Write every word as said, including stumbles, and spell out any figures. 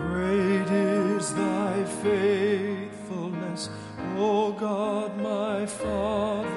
Great is thy faithfulness, O God my Father.